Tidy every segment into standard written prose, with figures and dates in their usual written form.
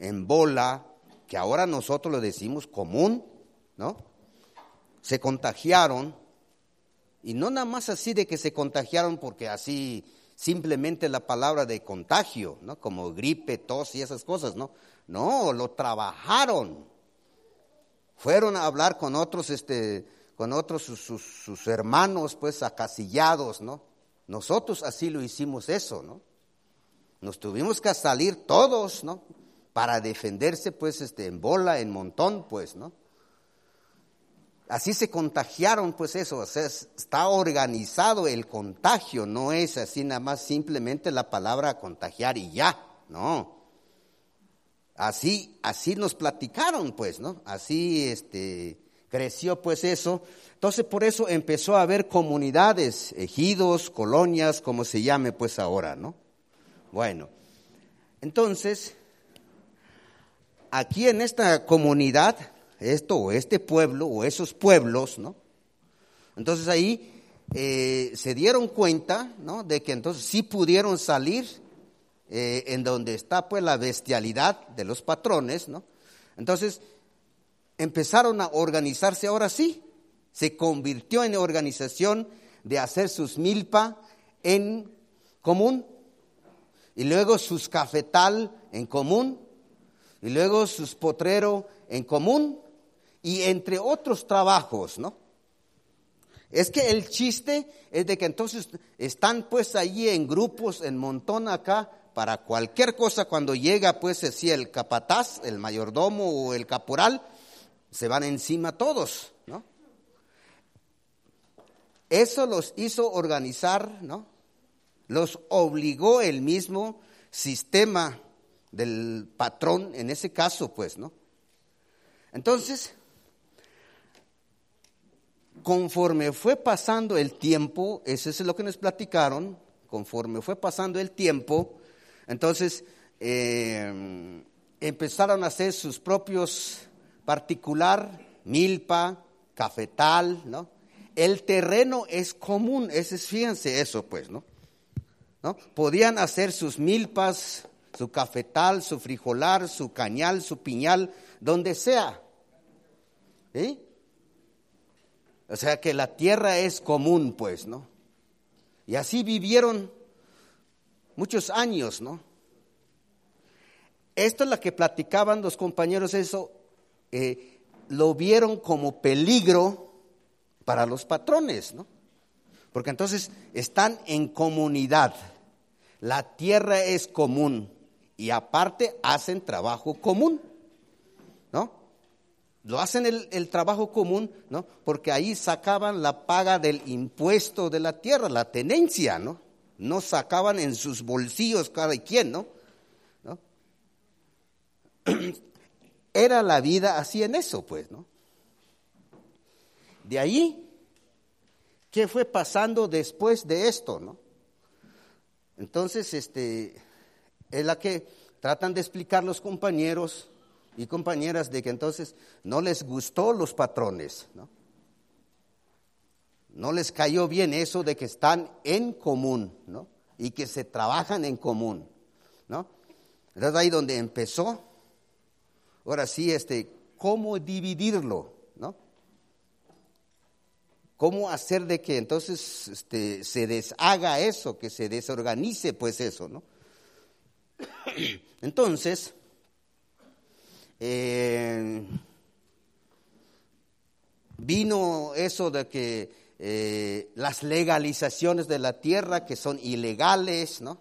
en bola, que ahora nosotros lo decimos común, ¿no? Se contagiaron, y no nada más así de que se contagiaron porque así simplemente la palabra de contagio, ¿no? Como gripe, tos y esas cosas, ¿no? No, lo trabajaron. Fueron a hablar con otros, sus hermanos, pues, acasillados, ¿no? Nosotros así lo hicimos eso, ¿no? Nos tuvimos que salir todos, ¿no? Para defenderse, pues, en bola, en montón, pues, ¿no? Así se contagiaron, pues eso, o sea, está organizado el contagio, no es así nada más simplemente la palabra contagiar y ya, no. Así nos platicaron, pues, ¿no? Así creció, pues, eso. Entonces, por eso empezó a haber comunidades, ejidos, colonias, como se llame, pues, ahora, ¿no? Bueno, entonces, aquí en esta comunidad, este pueblo o esos pueblos, ¿no? Entonces ahí se dieron cuenta, ¿no? De que entonces sí pudieron salir en donde está pues la bestialidad de los patrones, ¿no? Entonces empezaron a organizarse ahora sí, se convirtió en organización de hacer sus milpa en común, y luego sus cafetal en común, y luego sus potrero en común, y entre otros trabajos, ¿no? Es que el chiste es de que entonces están pues allí en grupos, en montón acá, para cualquier cosa cuando llega pues así el capataz, el mayordomo o el caporal, se van encima todos, ¿no? Eso los hizo organizar, ¿no? Los obligó el mismo sistema del patrón en ese caso, pues, ¿no? Entonces, conforme fue pasando el tiempo, eso es lo que nos platicaron, conforme fue pasando el tiempo, entonces empezaron a hacer sus propios particular, milpa, cafetal, ¿no? El terreno es común, fíjense eso, pues, ¿no? Podían hacer sus milpas, su cafetal, su frijolar, su cañal, su piñal, donde sea, ¿sí? O sea que la tierra es común, pues, ¿no? Y así vivieron muchos años, ¿no? Esto es lo que platicaban los compañeros, eso lo vieron como peligro para los patrones, ¿no? Porque entonces están en comunidad, la tierra es común y aparte hacen trabajo común, ¿no? Lo hacen el trabajo común, ¿no? Porque ahí sacaban la paga del impuesto de la tierra, la tenencia, ¿no? No sacaban en sus bolsillos cada quien, ¿no? Era la vida así en eso, pues, ¿no? De ahí, ¿qué fue pasando después de esto, no? Entonces, es la que tratan de explicar los compañeros y compañeras de que entonces no les gustó los patrones, ¿no? No les cayó bien eso de que están en común, ¿no? Y que se trabajan en común, ¿no? Entonces ahí donde empezó, ahora sí, cómo dividirlo, ¿no? Cómo hacer de que entonces se deshaga eso, que se desorganice pues eso, ¿no? Entonces, vino eso de que las legalizaciones de la tierra que son ilegales, ¿no?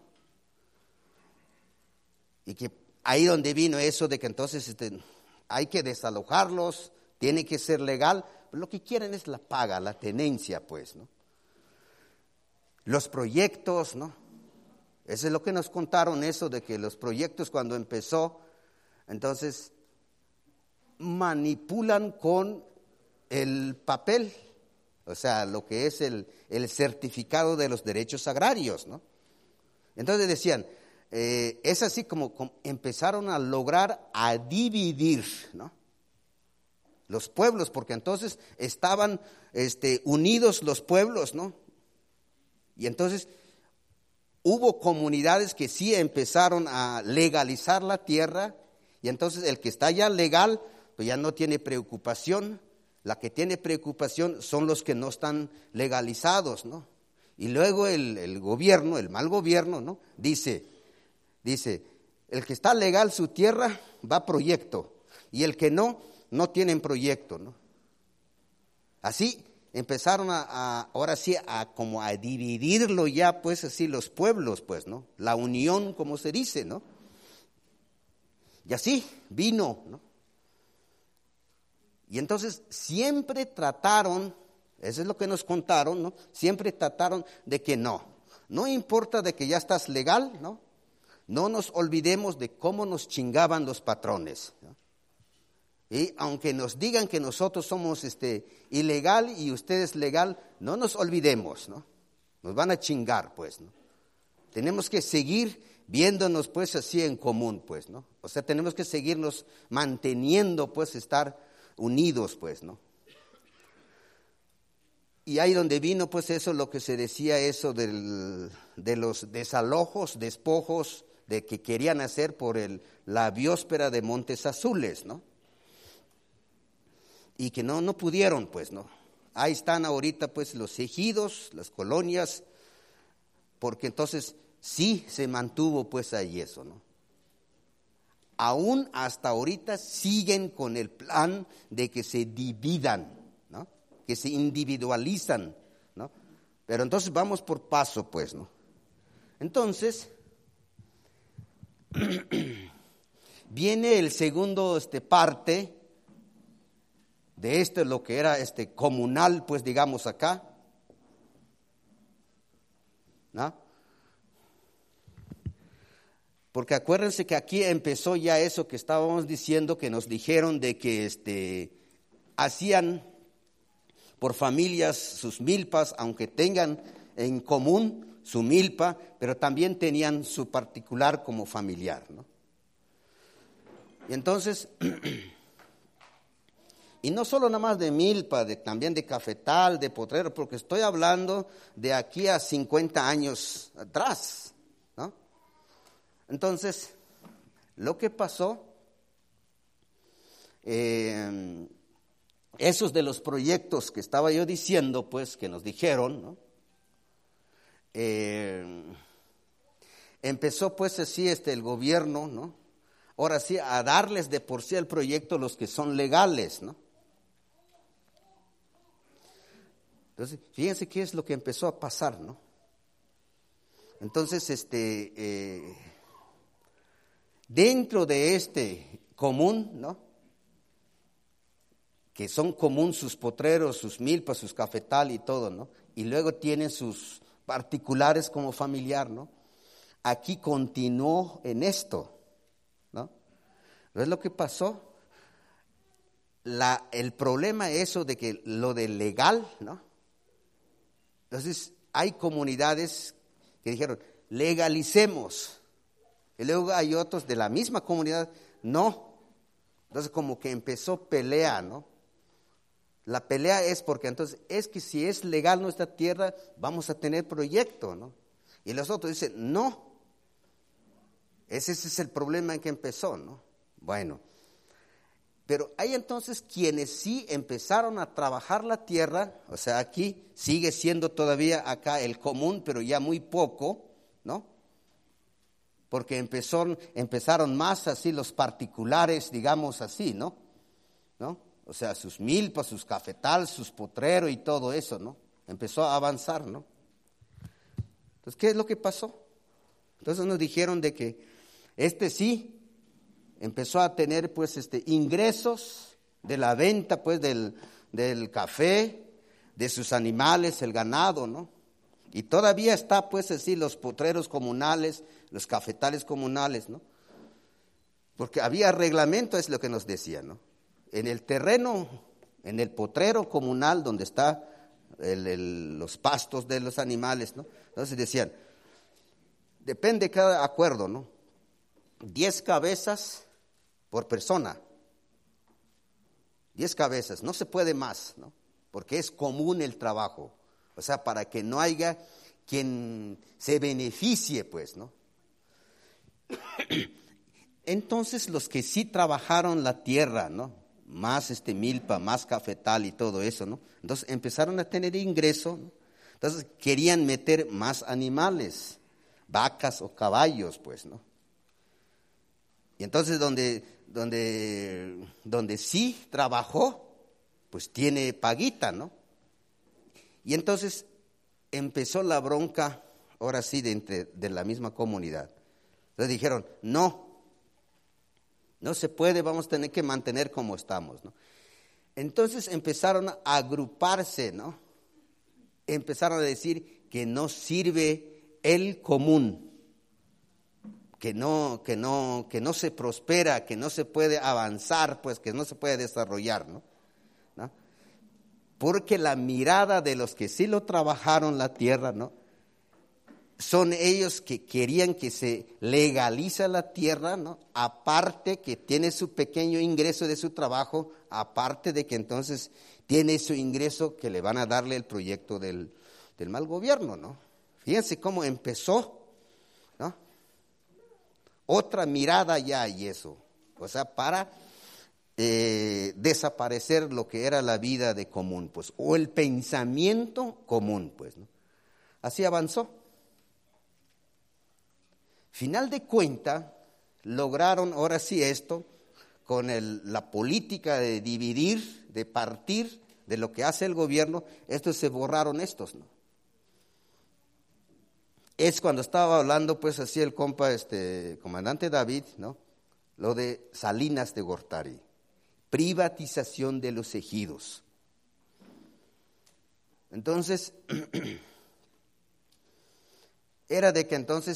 Y que ahí donde vino eso de que entonces hay que desalojarlos, tiene que ser legal. Lo que quieren es la paga, la tenencia, pues, ¿no? Los proyectos, ¿no? Eso es lo que nos contaron, eso de que los proyectos cuando empezó, entonces manipulan con el papel, o sea, lo que es el certificado de los derechos agrarios, ¿no? Entonces decían, es así como empezaron a lograr a dividir, ¿no? Los pueblos, porque entonces estaban unidos los pueblos, ¿no? Y entonces hubo comunidades que sí empezaron a legalizar la tierra Y entonces el que está ya legal, pues ya no tiene preocupación. La que tiene preocupación son los que no están legalizados, ¿no? Y luego el gobierno, el mal gobierno, ¿no? Dice, el que está legal su tierra va a proyecto, y el que no tienen proyecto, ¿no? Así empezaron ahora sí como a dividirlo ya, pues así los pueblos, pues, ¿no? La unión, como se dice, ¿no? Y así vino, ¿no? Y entonces siempre trataron, eso es lo que nos contaron, ¿no? Siempre trataron de que no importa de que ya estás legal, ¿no? No nos olvidemos de cómo nos chingaban los patrones, ¿no? Y aunque nos digan que nosotros somos ilegal y ustedes legal, no nos olvidemos, ¿no? Nos van a chingar, pues, ¿no? Tenemos que seguir viéndonos, pues, así en común, pues, ¿no? O sea, tenemos que seguirnos manteniendo, pues, estar unidos, pues, ¿no? Y ahí donde vino, pues, eso, lo que se decía, eso de los desalojos, despojos, de que querían hacer por la biosfera de Montes Azules, ¿no? Y que no pudieron, pues, ¿no? Ahí están ahorita, pues, los ejidos, las colonias, porque entonces sí se mantuvo, pues, ahí eso, ¿no? Aún hasta ahorita siguen con el plan de que se dividan, ¿no? Que se individualizan, ¿no? Pero entonces vamos por paso, pues, ¿no? Entonces, viene el segundo parte de lo que era comunal, pues digamos acá, ¿no? Porque acuérdense que aquí empezó ya eso que estábamos diciendo, que nos dijeron de que hacían por familias sus milpas, aunque tengan en común su milpa, pero también tenían su particular como familiar, ¿no? Y entonces, y no solo nada más de milpa, también de cafetal, de potrero, porque estoy hablando de aquí a 50 años atrás, ¿no? Entonces, lo que pasó, esos de los proyectos que estaba yo diciendo, pues, que nos dijeron, ¿no? Empezó, pues, así el gobierno, ¿no? Ahora sí, a darles de por sí el proyecto los que son legales, ¿no? Entonces, fíjense qué es lo que empezó a pasar, ¿no? Entonces, dentro de común, ¿no? Que son común sus potreros, sus milpas, sus cafetal y todo, ¿no? Y luego tienen sus particulares como familiar, ¿no? Aquí continuó en esto, ¿no? ¿Ves lo que pasó? El problema es eso de que lo de legal, ¿no? Entonces, hay comunidades que dijeron, legalicemos. Y luego hay otros de la misma comunidad, no. Entonces, como que empezó pelea, ¿no? La pelea es porque entonces, es que si es legal nuestra tierra, vamos a tener proyecto, ¿no? Y los otros dicen, no. Ese es el problema en que empezó, ¿no? Bueno. Pero hay entonces quienes sí empezaron a trabajar la tierra, o sea, aquí sigue siendo todavía acá el común, pero ya muy poco, ¿no? Porque empezaron más así los particulares, digamos así, ¿no? O sea, sus milpas, sus cafetal, sus potreros y todo eso, ¿no? Empezó a avanzar, ¿no? Entonces, ¿qué es lo que pasó? Entonces nos dijeron de que sí empezó a tener pues ingresos de la venta pues del café, de sus animales, el ganado, ¿no? Y todavía está pues así los potreros comunales, los cafetales comunales, ¿no? Porque había reglamento, es lo que nos decía, ¿no? En el terreno, en el potrero comunal donde está los pastos de los animales, ¿no? Entonces decían, depende de cada acuerdo, ¿no? 10 cabezas por persona, 10 cabezas, no se puede más, ¿no? Porque es común el trabajo, o sea, para que no haya quien se beneficie, pues, ¿no? Entonces los que sí trabajaron la tierra, ¿no? Más milpa, más cafetal y todo eso, ¿no? Entonces empezaron a tener ingreso, ¿no? Entonces querían meter más animales, vacas o caballos, pues, ¿no? Y entonces donde sí trabajó, pues tiene paguita, ¿no? Y entonces empezó la bronca, ahora sí, de la misma comunidad. Entonces dijeron, no se puede, vamos a tener que mantener como estamos, ¿no? Entonces empezaron a agruparse, ¿no? Empezaron a decir que no sirve el común, que no se prospera, que no se puede avanzar, pues que no se puede desarrollar, ¿no? Porque la mirada de los que sí lo trabajaron la tierra, ¿no? Son ellos que querían que se legalice la tierra, ¿no? Aparte que tiene su pequeño ingreso de su trabajo, aparte de que entonces tiene su ingreso que le van a darle el proyecto del mal gobierno, ¿no? Fíjense cómo empezó, ¿no? Otra mirada ya y eso, o sea, para desaparecer lo que era la vida de común, pues, o el pensamiento común, pues, ¿no? Así avanzó. Final de cuenta, lograron ahora sí esto, con la política de dividir, de partir de lo que hace el gobierno, estos se borraron estos, ¿no? Es cuando estaba hablando, pues, así el compa, comandante David, ¿no? Lo de Salinas de Gortari, privatización de los ejidos. Entonces, era de que entonces,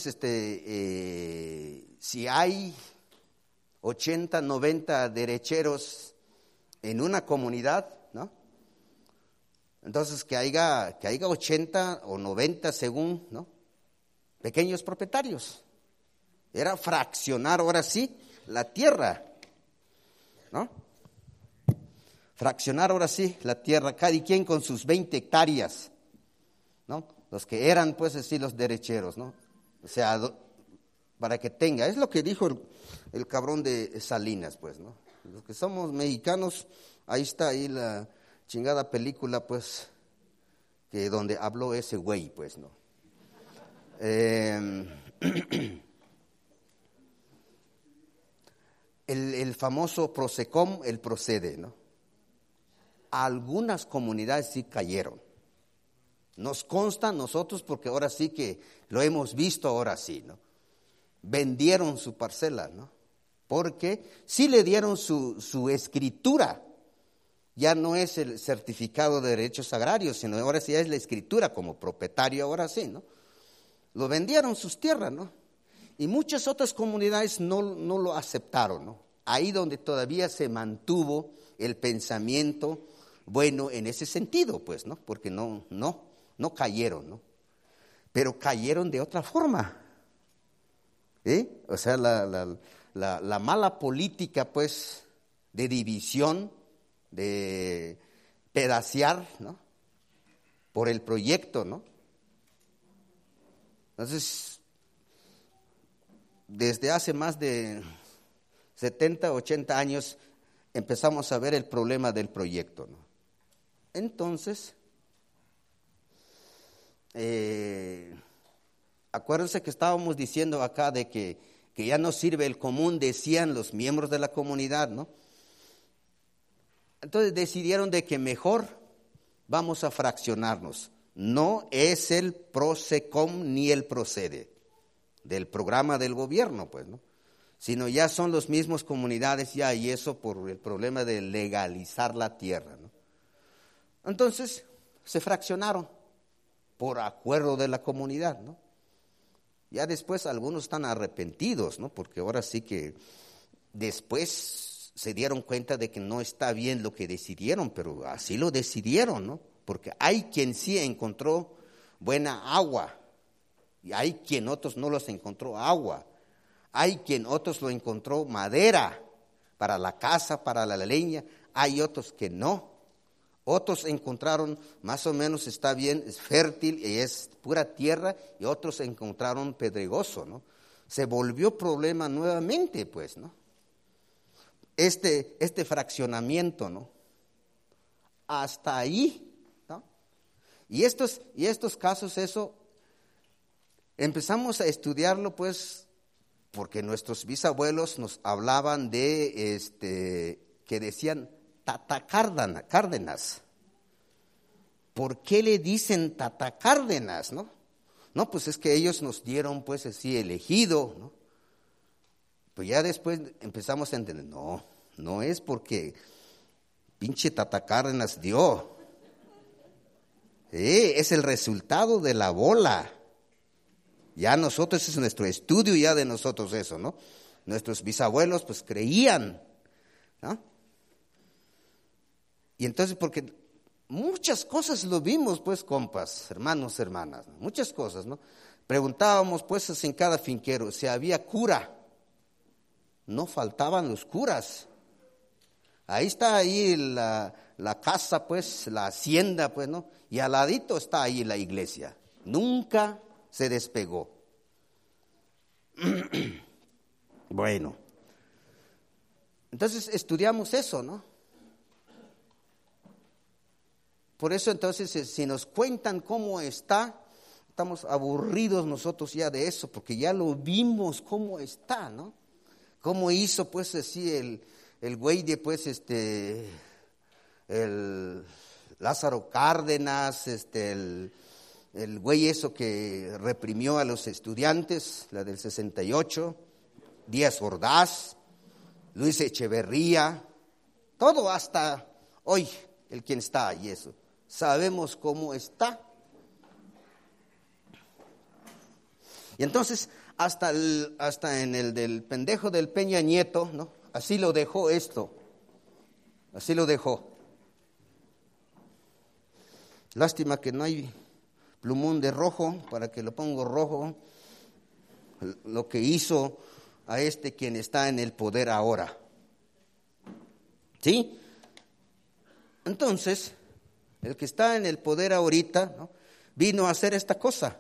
si hay 80, 90 derecheros en una comunidad, ¿no? Entonces que haya 80 o 90 según, ¿no? Pequeños propietarios. Era fraccionar ahora sí la tierra, ¿no? Fraccionar ahora sí la tierra, cada quien con sus 20 hectáreas, ¿no? Los que eran pues así los derecheros, ¿no? O sea, para que tenga, es lo que dijo el cabrón de Salinas, pues, ¿no? Los que somos mexicanos, ahí está ahí la chingada película, pues, que donde habló ese güey, pues, ¿no? El famoso Prosecom, el procede, ¿no? Algunas comunidades sí cayeron. Nos consta a nosotros porque ahora sí que lo hemos visto, ahora sí, ¿no? Vendieron su parcela, ¿no? Porque sí le dieron su escritura. Ya no es el certificado de derechos agrarios, sino ahora sí es la escritura como propietario, ahora sí, ¿no? Lo vendieron sus tierras, ¿no? Y muchas otras comunidades no lo aceptaron, ¿no? Ahí donde todavía se mantuvo el pensamiento bueno en ese sentido, pues, ¿no? Porque no cayeron, ¿no? Pero cayeron de otra forma, ¿eh? O sea, la mala política, pues, de división, de pedacear, ¿no? Por el proyecto, ¿no? Entonces, desde hace más de 70, 80 años empezamos a ver el problema del proyecto, ¿no? Entonces, acuérdense que estábamos diciendo acá de que ya no sirve el común, decían los miembros de la comunidad, ¿no? Entonces decidieron de que mejor vamos a fraccionarnos. No es el Prosecom ni el procede del programa del gobierno, pues, ¿no? Sino ya son los mismos comunidades ya, y eso por el problema de legalizar la tierra, ¿no? Entonces se fraccionaron por acuerdo de la comunidad, ¿no? Ya después algunos están arrepentidos, ¿no? Porque ahora sí que después se dieron cuenta de que no está bien lo que decidieron, pero así lo decidieron, ¿no? Porque hay quien sí encontró buena agua y hay quien otros no los encontró agua. Hay quien otros lo encontró madera para la casa, para la leña. Hay otros que no. Otros encontraron más o menos está bien, es fértil y es pura tierra, y otros encontraron pedregoso, ¿no? se volvió problema nuevamente, pues, ¿no? Este fraccionamiento, ¿no? Hasta ahí, ¿no? Y estos casos, eso, empezamos a estudiarlo, pues, porque nuestros bisabuelos nos hablaban de, que decían Tata Cárdenas. ¿Por qué le dicen Tata Cárdenas, no? No, pues es que ellos nos dieron, pues, así elegido, ¿no? Pues ya después empezamos a entender, no es porque pinche Tata Cárdenas dio. Es el resultado de la bola. Ya nosotros, es nuestro estudio ya de nosotros eso, ¿no? Nuestros bisabuelos pues creían, ¿no? Y entonces porque muchas cosas lo vimos pues, compas, hermanos, hermanas, ¿no? Muchas cosas, ¿no? Preguntábamos pues en cada finquero si había cura. No faltaban los curas. Ahí está ahí la casa pues, la hacienda pues, ¿no? Y al ladito está ahí la iglesia. Nunca se despegó. Bueno, entonces estudiamos eso, ¿no? Por eso entonces si nos cuentan cómo está, estamos aburridos nosotros ya de eso, porque ya lo vimos cómo está, ¿no? Cómo hizo pues así el güey de pues el Lázaro Cárdenas, el güey eso que reprimió a los estudiantes, la del 68, Díaz Ordaz, Luis Echeverría, todo hasta hoy, el quien está y eso. Sabemos cómo está. Y entonces, hasta en el del pendejo del Peña Nieto, ¿no? Así lo dejó esto, así lo dejó. Lástima que no hay plumón de rojo, para que lo pongo rojo, lo que hizo a quien está en el poder ahora. ¿Sí? Entonces, el que está en el poder ahorita, ¿no? Vino a hacer esta cosa.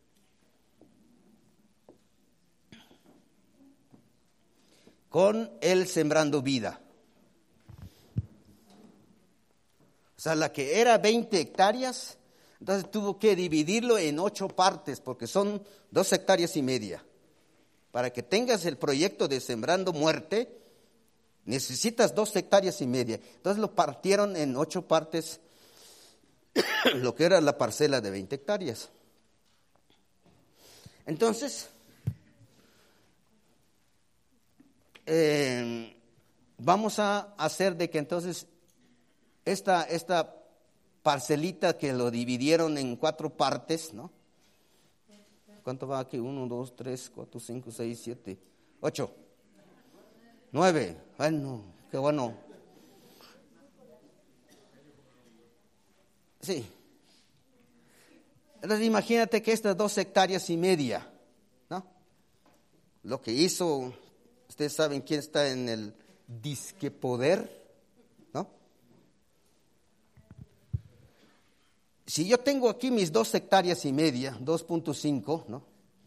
Con él sembrando vida. O sea, la que era 20 hectáreas, entonces tuvo que dividirlo en 8 partes, porque son 2,5 hectáreas. Para que tengas el proyecto de Sembrando Muerte, necesitas 2,5 hectáreas. Entonces lo partieron en 8 partes, lo que era la parcela de 20 hectáreas. Entonces, vamos a hacer de que entonces esta parcelita que lo dividieron en 4 partes, ¿no? ¿Cuánto va aquí? 1, 2, 3, 4, 5, 6, 7, 8, 9. Bueno, qué bueno. Sí. Entonces imagínate que estas 2,5 hectáreas, ¿no? Lo que hizo, ustedes saben quién está en el disque poder, ¿no? Si yo tengo aquí mis 2,5 hectáreas, 2,5, ¿no?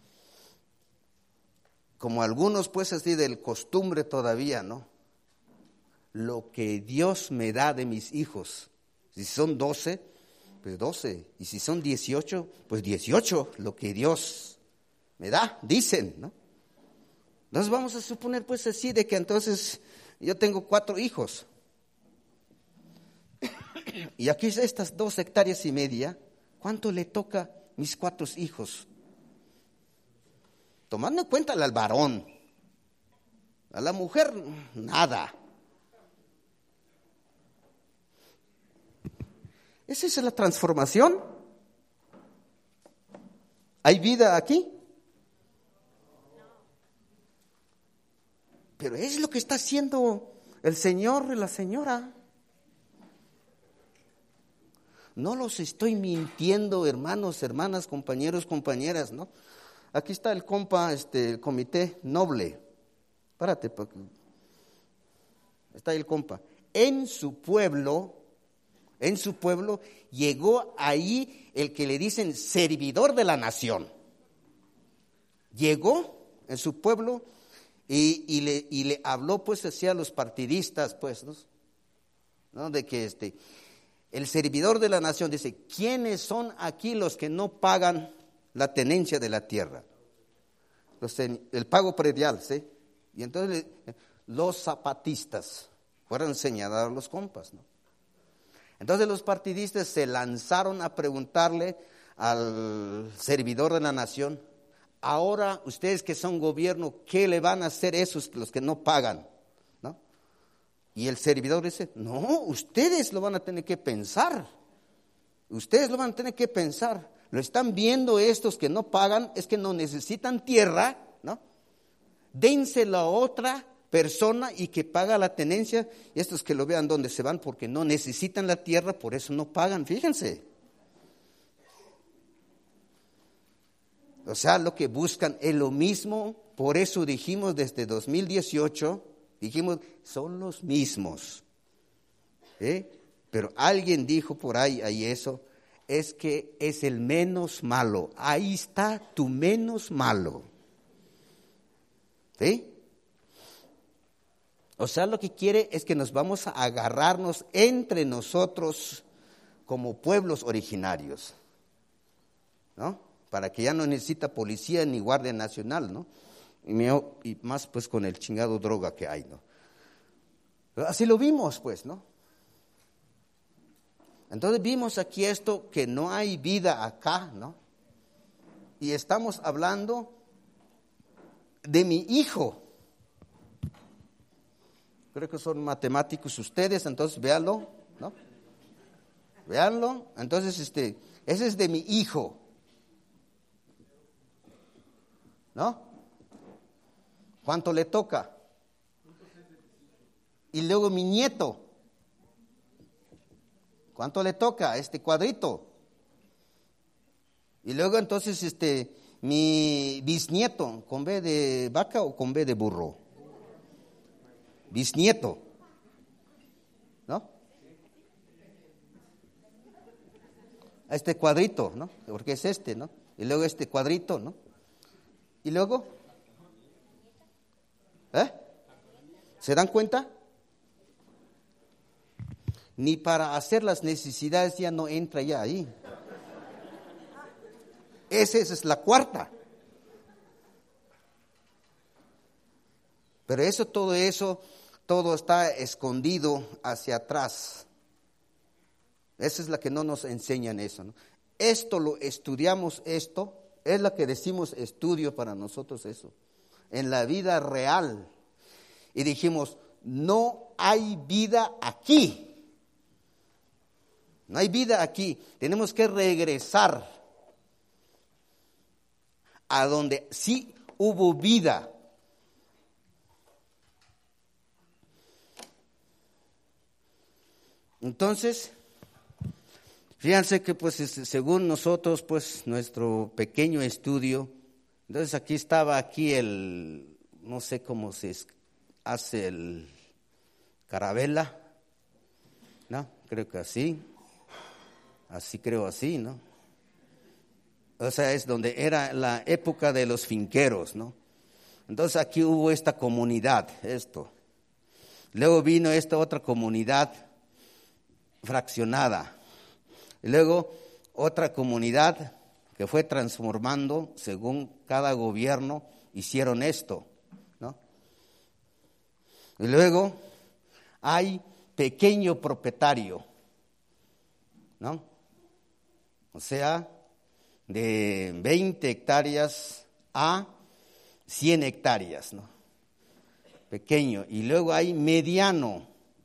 Como algunos pues así del costumbre todavía, ¿no? Lo que Dios me da de mis hijos, si son 12, pues 12, y si son 18, pues 18, lo que Dios me da, dicen, ¿no? Entonces vamos a suponer pues así de que entonces yo tengo 4 hijos. Y aquí estas 2,5 hectáreas, ¿cuánto le toca a mis 4 hijos? Tomando en cuenta al varón, a la mujer nada. ¿Es esa la transformación? ¿Hay vida aquí? Pero es lo que está haciendo el Señor y la señora. No los estoy mintiendo, hermanos, hermanas, compañeros, compañeras, ¿no? Aquí está el compa, el comité noble. Párate, porque está ahí el compa. En su pueblo llegó ahí el que le dicen servidor de la nación. Llegó en su pueblo y le habló pues hacia los partidistas, pues, ¿no? De que el servidor de la nación dice, ¿quiénes son aquí los que no pagan la tenencia de la tierra? El pago predial, ¿sí? Y entonces los zapatistas fueron señalados a los compas, ¿no? Entonces los partidistas se lanzaron a preguntarle al servidor de la nación, ahora ustedes que son gobierno, ¿qué le van a hacer esos los que no pagan? ¿No? Y el servidor dice, no, ustedes lo van a tener que pensar, ustedes lo van a tener que pensar, lo están viendo estos que no pagan, es que no necesitan tierra, ¿no? Dénselo a otra persona y que paga la tenencia, y estos que lo vean donde se van porque no necesitan la tierra, por eso no pagan, fíjense. O sea, lo que buscan es lo mismo, por eso dijimos desde 2018, dijimos, son los mismos. Pero alguien dijo por ahí eso, es que es el menos malo, ahí está tu menos malo. ¿Sí? O sea, lo que quiere es que nos vamos a agarrarnos entre nosotros como pueblos originarios, ¿no? Para que ya no necesita policía ni guardia nacional, ¿no? Y más pues con el chingado droga que hay, ¿no? Pero así lo vimos, pues, ¿no? Entonces vimos aquí esto, que no hay vida acá, ¿no? Y estamos hablando de mi hijo. Creo que son matemáticos ustedes, entonces véanlo, ¿no? Véanlo, entonces ese es de mi hijo, ¿no? ¿Cuánto le toca? Y luego mi nieto, ¿cuánto le toca? Este cuadrito. Y luego entonces mi bisnieto, ¿con B de vaca o con B de burro? Bisnieto, ¿no? Este cuadrito, ¿no? Porque es ¿no? Y luego este cuadrito, ¿no? Y luego, ¿se dan cuenta? Ni para hacer las necesidades ya no entra ya ahí. Esa es la cuarta. Pero todo está escondido hacia atrás. Esa es la que no nos enseñan eso, ¿no? Esto lo estudiamos, esto es la que decimos estudio para nosotros eso. En la vida real. Y dijimos, no hay vida aquí. No hay vida aquí. Tenemos que regresar a donde sí hubo vida. Entonces, fíjense que pues según nosotros, pues nuestro pequeño estudio, entonces aquí estaba no sé cómo se hace el carabela, ¿no? Creo que así creo así, ¿no? O sea, es donde era la época de los finqueros, ¿no? Entonces aquí hubo esta comunidad, Luego vino esta otra comunidad fraccionada. Y luego otra comunidad que fue transformando según cada gobierno hicieron esto, ¿no? Y luego hay pequeño propietario, ¿no? O sea, de 20 hectáreas a 100 hectáreas, ¿no? Pequeño. Y luego hay mediano,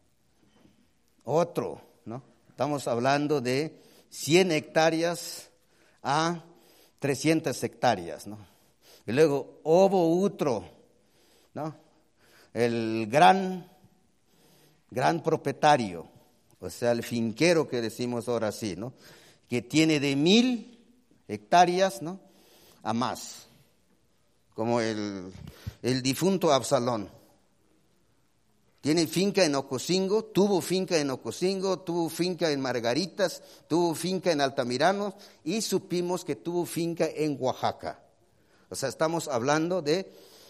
otro, ¿no? Estamos hablando de 100 hectáreas a 300 hectáreas, ¿no? Y luego ovo otro, ¿no? El gran propietario, o sea, el finquero que decimos ahora sí, ¿no? Que tiene de 1000 hectáreas, ¿no? A más, como el difunto Absalón. Tiene finca en Ocosingo, tuvo finca en Ocosingo, tuvo finca en Margaritas, tuvo finca en Altamirano y supimos que tuvo finca en Oaxaca. O sea, estamos hablando de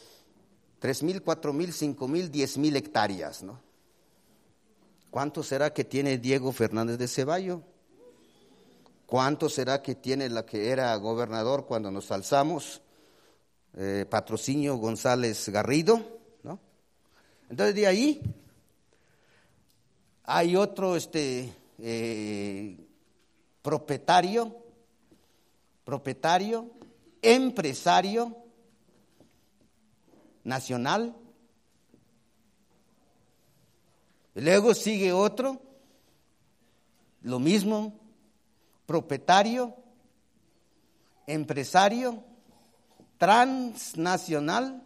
3,000, 4,000, 5,000, 10,000 hectáreas, ¿no? ¿Cuánto será que tiene Diego Fernández de Ceballos? ¿Cuánto será que tiene la que era gobernador cuando nos alzamos? Patrocinio González Garrido, ¿no? Entonces de ahí hay otro propietario, empresario nacional. Y luego sigue otro, lo mismo, propietario, empresario, transnacional.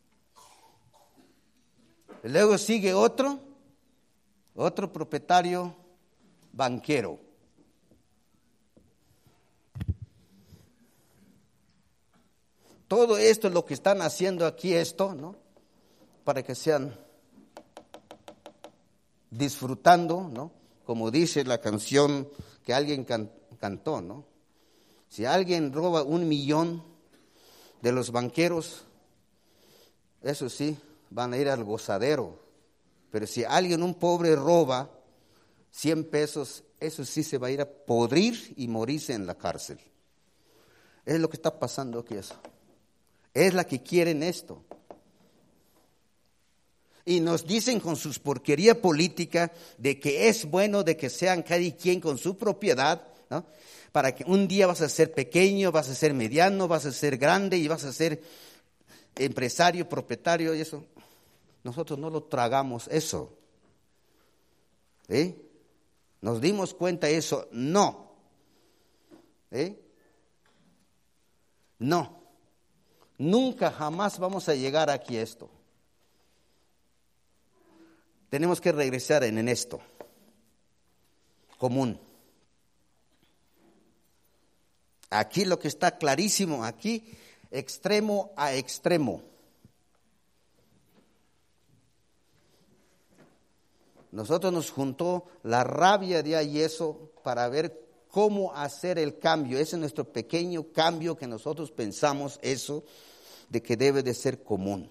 Y luego sigue otro propietario banquero. Todo esto es lo que están haciendo aquí ¿no? Para que sean disfrutando, ¿no? Como dice la canción que alguien cantó, ¿no? Si alguien roba 1 millón de los banqueros, eso sí, van a ir al gozadero. Pero si alguien, un pobre, roba 100 pesos, eso sí se va a ir a podrir y morirse en la cárcel. Es lo que está pasando aquí eso. Es la que quieren esto. Y nos dicen con sus porquería política de que es bueno de que sean cada quien con su propiedad, ¿no? Para que un día vas a ser pequeño, vas a ser mediano, vas a ser grande y vas a ser empresario, propietario y eso. Nosotros no lo tragamos eso. Nos dimos cuenta de eso, no. No. Nunca jamás vamos a llegar aquí a esto. Tenemos que regresar en esto común. Aquí lo que está clarísimo, aquí extremo a extremo. Nosotros nos juntó la rabia de ahí eso para ver cómo hacer el cambio. Ese es nuestro pequeño cambio que nosotros pensamos eso de que debe de ser común.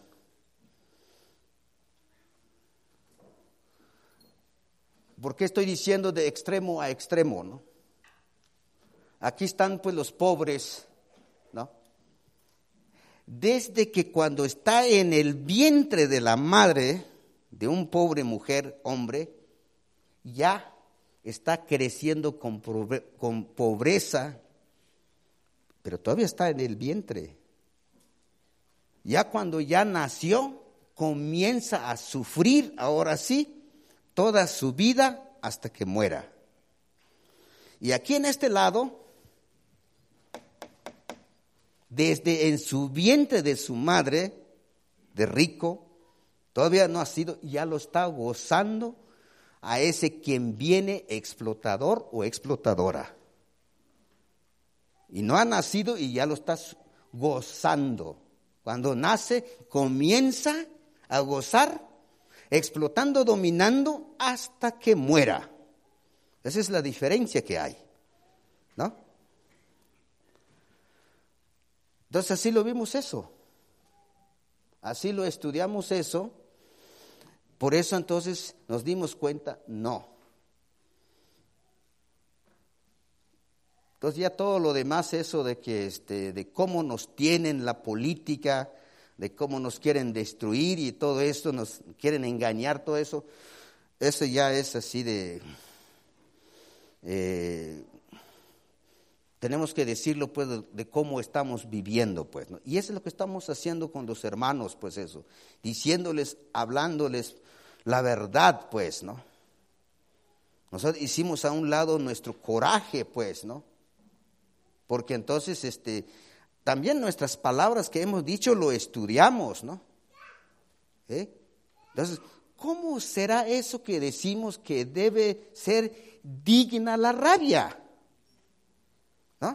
¿Por qué estoy diciendo de extremo a extremo, no? Aquí están pues los pobres, ¿no? Desde que cuando está en el vientre de la madre de un pobre mujer, hombre, ya está creciendo con pobreza, pero todavía está en el vientre. Ya cuando ya nació, comienza a sufrir, ahora sí, toda su vida hasta que muera. Y aquí en este lado, desde en su vientre de su madre, de rico, todavía no ha sido, ya lo está gozando a ese quien viene explotador o explotadora. Y no ha nacido y ya lo está gozando. Cuando nace, comienza a gozar, explotando, dominando, hasta que muera. Esa es la diferencia que hay, ¿no? Entonces así lo vimos eso. Así lo estudiamos eso. Por eso entonces nos dimos cuenta, no. Entonces ya todo lo demás, eso de que de cómo nos tienen la política, de cómo nos quieren destruir y todo esto, nos quieren engañar, todo eso, eso ya es así de, tenemos que decirlo pues de cómo estamos viviendo pues, ¿no? Y eso es lo que estamos haciendo con los hermanos pues eso, diciéndoles, hablándoles la verdad pues, ¿no? Nosotros hicimos a un lado nuestro coraje pues, ¿no? Porque entonces también nuestras palabras que hemos dicho lo estudiamos, ¿no? Entonces, ¿cómo será eso que decimos que debe ser digna la rabia? ¿No?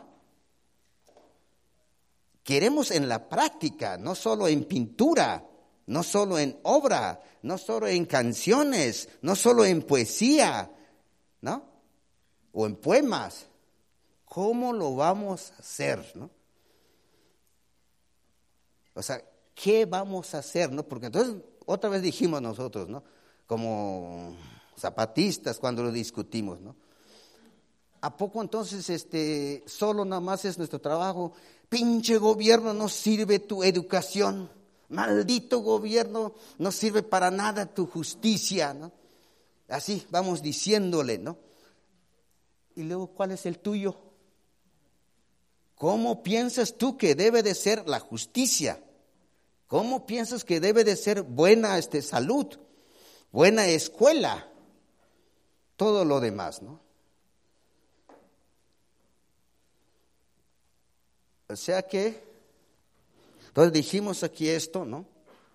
Queremos en la práctica, no solo en pintura, no solo en obra, no solo en canciones, no solo en poesía, ¿no? O en poemas. ¿Cómo lo vamos a hacer, no? O sea, ¿qué vamos a hacer? ¿No? Porque entonces otra vez dijimos nosotros, ¿no? Como zapatistas cuando lo discutimos, ¿no? ¿A poco entonces solo nada más es nuestro trabajo? Pinche gobierno, no sirve tu educación. Maldito gobierno, no sirve para nada tu justicia, ¿no? Así vamos diciéndole, ¿no? Y luego, ¿cuál es el tuyo? ¿Cómo piensas tú que debe de ser la justicia? ¿Cómo piensas que debe de ser buena salud, buena escuela? Todo lo demás, ¿no? O sea que, entonces dijimos aquí esto, ¿no?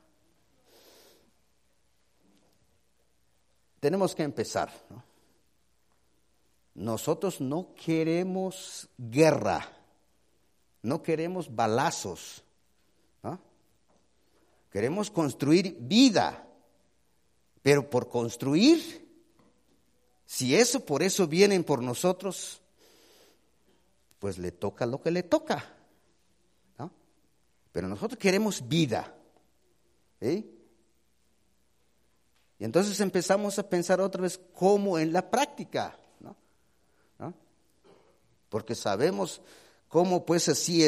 Tenemos que empezar, ¿no? Nosotros no queremos guerra, no queremos balazos, ¿no? Queremos construir vida, pero por construir, si eso por eso vienen por nosotros, pues le toca lo que le toca, ¿no? Pero nosotros queremos vida, ¿sí? Y entonces empezamos a pensar otra vez cómo en la práctica, ¿no? Porque sabemos cómo pues así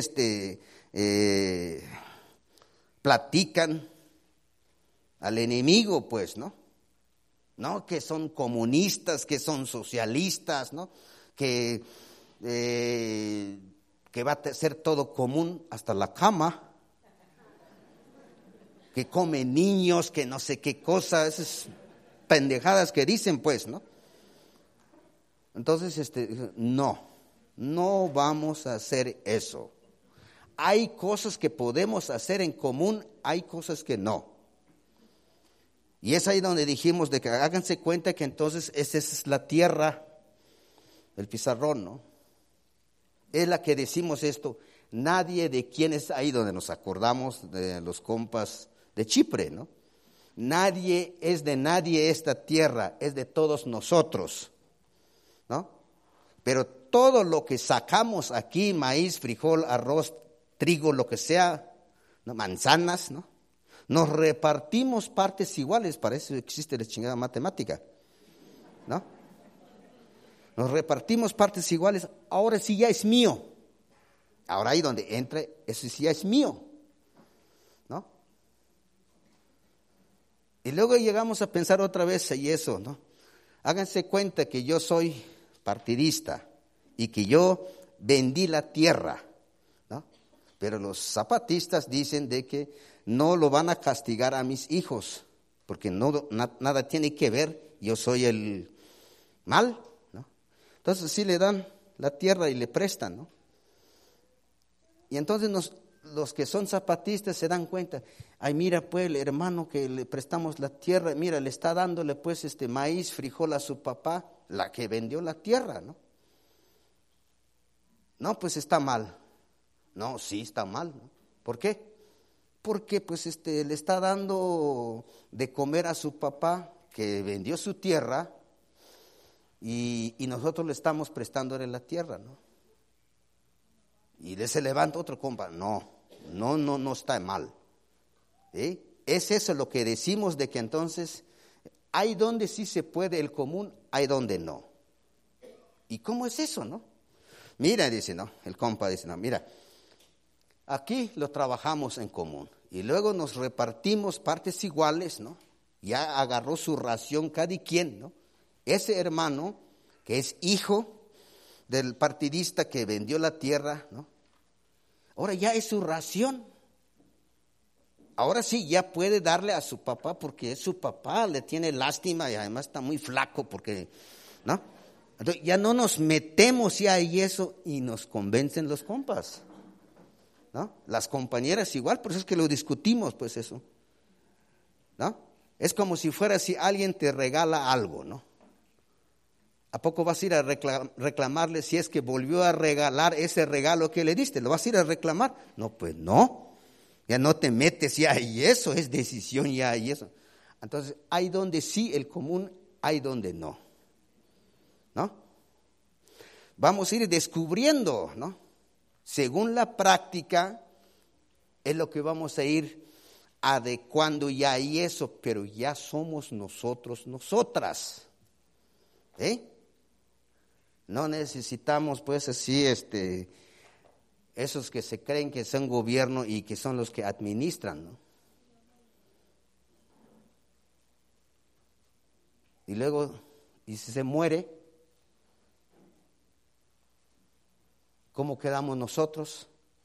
platican al enemigo, pues, ¿no? ¿No? Que son comunistas, que son socialistas, ¿no? Que va a ser todo común, hasta la cama, que comen niños, que no sé qué cosas, esas pendejadas que dicen, pues, ¿no? Entonces, no vamos a hacer eso. Hay cosas que podemos hacer en común, hay cosas que no. Y es ahí donde dijimos de que háganse cuenta que entonces esa es la tierra, el pizarrón, ¿no? Es la que decimos esto. Nadie de quienes ahí donde nos acordamos de los compas de Chipre, ¿no? Nadie es de nadie esta tierra, es de todos nosotros, ¿no? Pero todo lo que sacamos aquí, maíz, frijol, arroz, trigo, lo que sea, ¿no? Manzanas, ¿no? Nos repartimos partes iguales, para eso existe la chingada matemática, ¿no? Nos repartimos partes iguales, ahora sí ya es mío. Ahora ahí donde entra, eso sí ya es mío, ¿no? Y luego llegamos a pensar otra vez y eso, ¿no? Háganse cuenta que yo soy partidista y que yo vendí la tierra, ¿no? Pero los zapatistas dicen de que no lo van a castigar a mis hijos, porque nada tiene que ver, yo soy el mal, ¿no? Entonces sí le dan la tierra y le prestan, ¿no? Y entonces los que son zapatistas se dan cuenta, ay, mira pues el hermano que le prestamos la tierra, mira, le está dándole pues maíz, frijol a su papá, la que vendió la tierra, ¿no? No, pues está mal. No, sí está mal, ¿no? ¿Por qué? Porque pues le está dando de comer a su papá que vendió su tierra y nosotros le estamos prestándole la tierra, ¿no? Y se levanta otro compa, no está mal. ¿Sí? Es eso lo que decimos de que entonces hay donde sí se puede el común, hay donde no. ¿Y cómo es eso, no? Mira, dice, no, el compa dice, no, mira, aquí lo trabajamos en común y luego nos repartimos partes iguales, ¿no? Ya agarró su ración cada quien, ¿no? Ese hermano que es hijo del partidista que vendió la tierra, ¿no? Ahora ya es su ración. Ahora sí ya puede darle a su papá porque es su papá, le tiene lástima y además está muy flaco porque, ¿no? Entonces ya no nos metemos ya y eso y nos convencen los compas, ¿no? Las compañeras igual, por eso es que lo discutimos, pues eso, ¿no? Es como si fuera si alguien te regala algo, ¿no? ¿A poco vas a ir a reclamarle si es que volvió a regalar ese regalo que le diste? ¿Lo vas a ir a reclamar? No, pues no. Ya no te metes ya y eso es decisión ya y eso. Entonces, hay donde sí el común, hay donde no. ¿No? Vamos a ir descubriendo, ¿no? Según la práctica, es lo que vamos a ir adecuando ya y eso, pero ya somos nosotros, nosotras. No necesitamos pues así esos que se creen que son gobierno y que son los que administran, ¿no? Y luego, y si se muere, ¿cómo quedamos nosotros?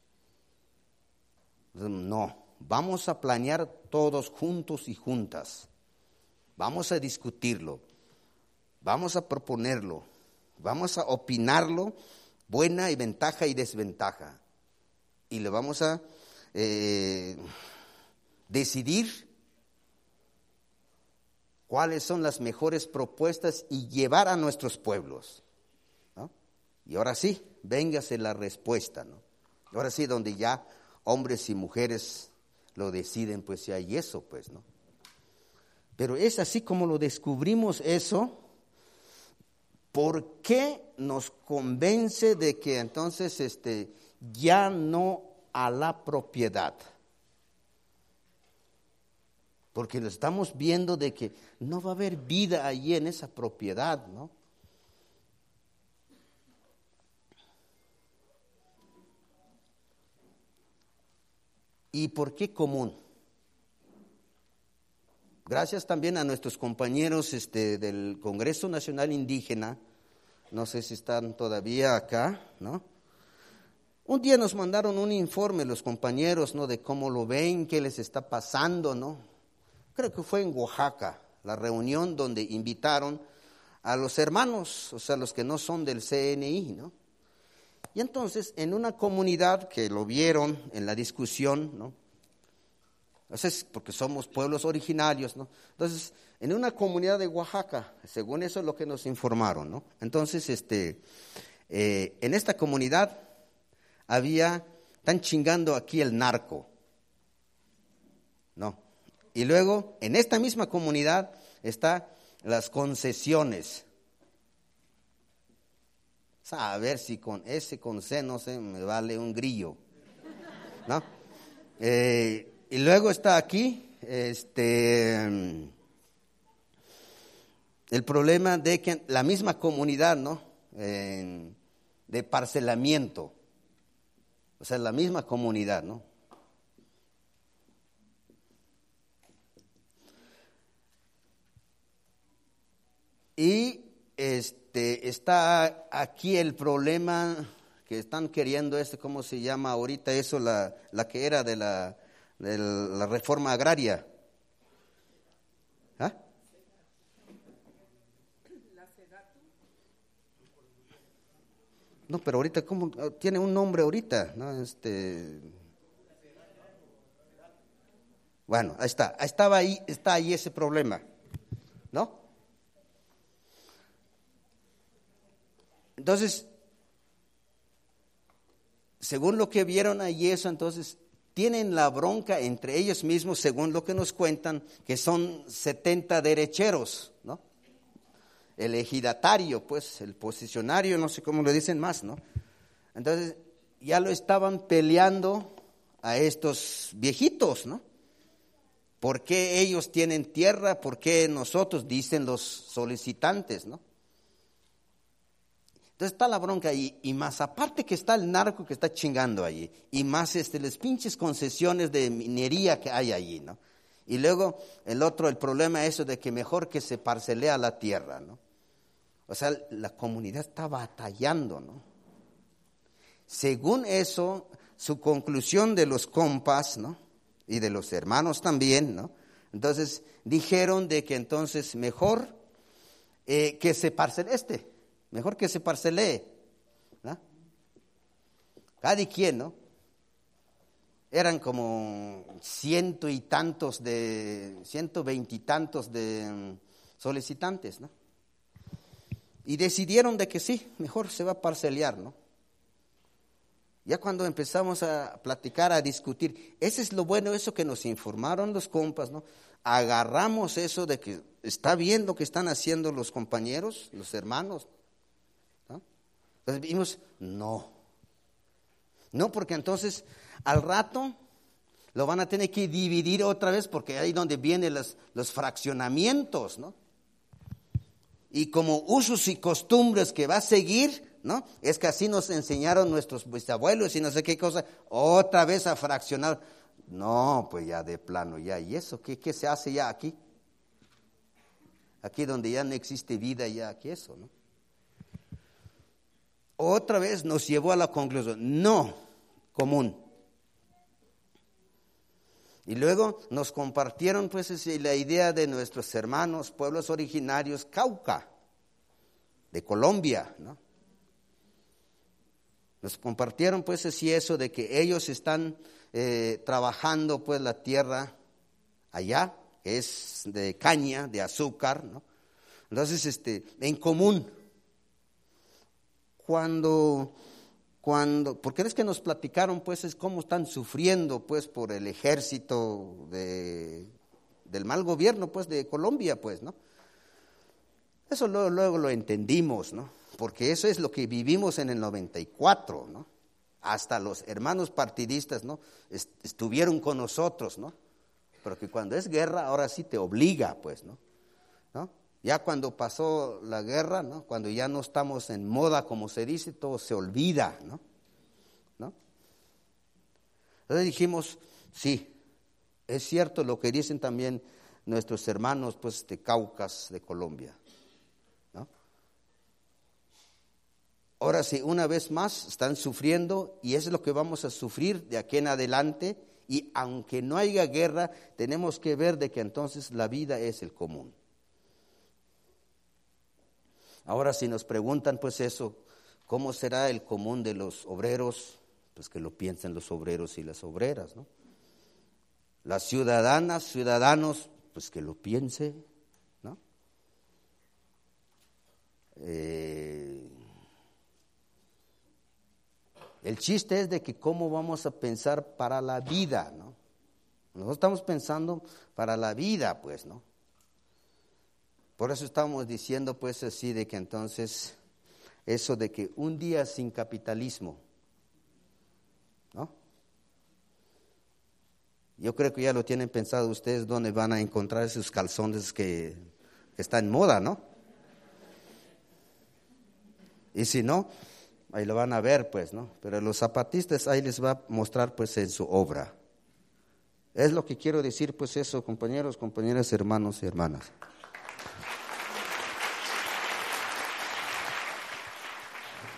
No, vamos a planear todos juntos y juntas. Vamos a discutirlo, vamos a proponerlo, vamos a opinarlo, buena y ventaja y desventaja. Y le vamos a decidir cuáles son las mejores propuestas y llevar a nuestros pueblos, ¿no? Y ahora sí, véngase la respuesta, ¿no? Ahora sí, donde ya hombres y mujeres lo deciden, pues ya hay eso, pues, ¿no? Pero es así como lo descubrimos eso. ¿Por qué nos convence de que entonces ya no a la propiedad? Porque lo estamos viendo de que no va a haber vida allí en esa propiedad, ¿no? ¿Y por qué común? Gracias también a nuestros compañeros del Congreso Nacional Indígena, no sé si están todavía acá, ¿no? Un día nos mandaron un informe los compañeros, ¿no? De cómo lo ven, qué les está pasando, ¿no? Creo que fue en Oaxaca, la reunión donde invitaron a los hermanos, o sea, los que no son del CNI, ¿no? Y entonces, en una comunidad que lo vieron en la discusión, ¿no? Entonces, porque somos pueblos originarios, ¿no? Entonces, en una comunidad de Oaxaca, según eso es lo que nos informaron, ¿no? Entonces, en esta comunidad están chingando aquí el narco, ¿no? Y luego, en esta misma comunidad, están las concesiones. A ver si con ese C, no sé, me vale un grillo, ¿no? Y luego está aquí, el problema de que la misma comunidad, ¿no? De parcelamiento, o sea, la misma comunidad, ¿no? Y está aquí el problema que están queriendo, ¿cómo se llama ahorita eso? La que era de la reforma agraria. ¿Ah? No, pero ahorita, ¿cómo? Tiene un nombre ahorita, ¿no? Bueno, ahí está, está ahí ese problema, ¿no? Entonces, según lo que vieron ahí eso, entonces tienen la bronca entre ellos mismos, según lo que nos cuentan, que son 70 derecheros, ¿no? El ejidatario, pues, el posicionario, no sé cómo le dicen más, ¿no? Entonces, ya lo estaban peleando a estos viejitos, ¿no? ¿Por qué ellos tienen tierra? ¿Por qué nosotros? Dicen los solicitantes, ¿no? Entonces está la bronca ahí, y más aparte que está el narco que está chingando allí, y más las pinches concesiones de minería que hay allí, ¿no? Y luego el problema eso de que mejor que se parcelea la tierra, ¿no? O sea, la comunidad está batallando, ¿no? Según eso, su conclusión de los compas, ¿no? Y de los hermanos también, ¿no? Entonces dijeron de que entonces mejor que se parcele mejor que se parcelee, ¿no? Cada quien, ¿no? Eran como 120 y tantos de solicitantes, ¿no? Y decidieron de que sí, mejor se va a parcelear, ¿no? Ya cuando empezamos a platicar, a discutir, ese es lo bueno, eso que nos informaron los compas, ¿no? Agarramos eso de que está bien lo que están haciendo los compañeros, los hermanos, ¿no? Entonces vimos, no, porque entonces al rato lo van a tener que dividir otra vez porque ahí donde vienen los fraccionamientos, ¿no? Y como usos y costumbres que va a seguir, ¿no? Es que así nos enseñaron nuestros bisabuelos y no sé qué cosa, otra vez a fraccionar. No, pues ya de plano, ya. ¿Y eso qué se hace ya aquí? Aquí donde ya no existe vida, ya aquí eso, ¿no? Otra vez nos llevó a la conclusión, no, común. Y luego nos compartieron pues la idea de nuestros hermanos, pueblos originarios, Cauca, de Colombia, ¿no? Nos compartieron pues así eso de que ellos están trabajando pues la tierra allá, que es de caña, de azúcar, ¿no? Entonces en común. Porque es que nos platicaron pues es cómo están sufriendo pues por el ejército del mal gobierno pues de Colombia pues, ¿no? Eso luego lo entendimos, ¿no? Porque eso es lo que vivimos en el 94, ¿no? Hasta los hermanos partidistas, ¿no? Estuvieron con nosotros, ¿no? Pero que cuando es guerra ahora sí te obliga pues, ¿no? Ya cuando pasó la guerra, ¿no? Cuando ya no estamos en moda, como se dice, todo se olvida, ¿no? Entonces dijimos, sí, es cierto lo que dicen también nuestros hermanos, pues, de Caucas, de Colombia, ¿no? Ahora sí, una vez más están sufriendo y eso es lo que vamos a sufrir de aquí en adelante. Y aunque no haya guerra, tenemos que ver de que entonces la vida es el común. Ahora si nos preguntan pues eso, ¿cómo será el común de los obreros? Pues que lo piensen los obreros y las obreras, ¿no? Las ciudadanas, ciudadanos, pues que lo piense, ¿no? El chiste es de que cómo vamos a pensar para la vida, ¿no? Nosotros estamos pensando para la vida, pues, ¿no? Por eso estamos diciendo pues así de que entonces eso de que un día sin capitalismo, ¿no? Yo creo que ya lo tienen pensado ustedes dónde van a encontrar esos calzones que están en moda, ¿no? Y si no, ahí lo van a ver pues, ¿no? Pero los zapatistas ahí les va a mostrar pues en su obra. Es lo que quiero decir pues eso, compañeros, compañeras, hermanos y hermanas.